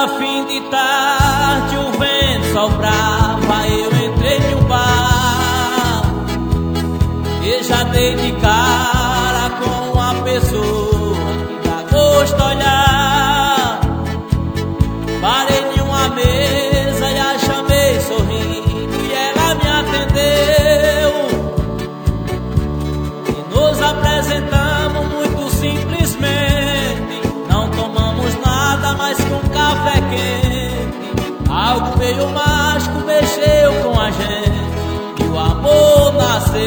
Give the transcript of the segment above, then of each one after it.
Era fim de tarde, o vento soprava, eu entrei em um bar e já dei de cara com uma pessoa que dá gosto olhar. Parei em uma mesa e a chamei sorrindo e ela me atendeu. E nos apresentamos muito simplesmente, não tomamos nada mais que um café quente. Algo meio mágico mexeu com a gente e o amor nasceu.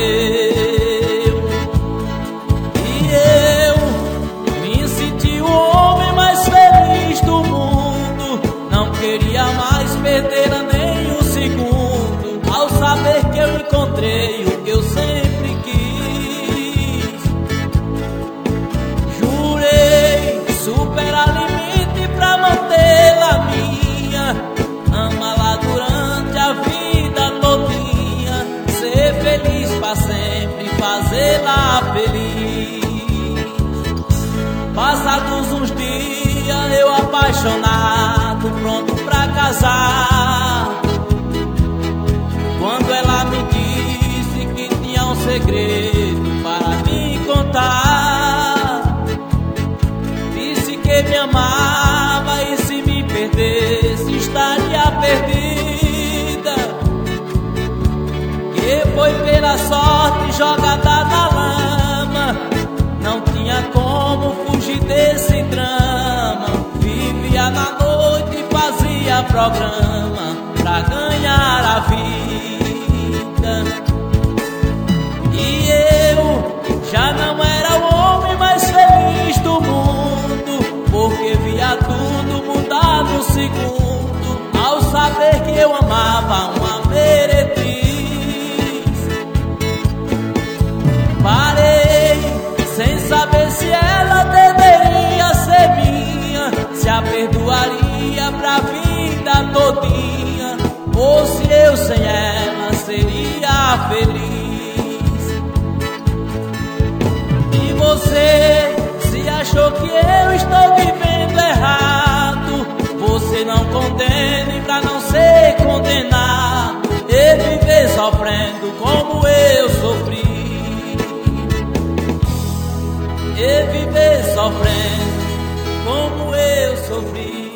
E eu me senti o homem mais feliz do mundo. Não queria mais perdê-la nem um segundo, ao saber que eu encontrei o que eu sempre quis. Jurei superar limite pra mantê-la minha, amá-la durante a vida todinha, ser feliz pra sempre, fazê-la feliz. Passados uns dias, eu apaixonado, pronto pra casar, quando ela me disse que tinha um segredo para me contar. Disse que me amava e se me perdesse estaria perdida, que foi pela sorte jogada na lama, não tinha como fugir desse drama. Vivia na noite e fazia programa pra ganhar a vida. E eu já não era o homem mais feliz do mundo, porque via tudo mudar no segundo, ao saber que eu amava uma meretriz. Parei sem saber se ela deveria ser minha, se a perdoaria pra vida todinha, ou se eu sem ela seria feliz. E você se achou que eu estou vivendo errado, você não condene pra não ser condenado e viver sofrendo como eu sofri, e viver sofrendo como eu sofri.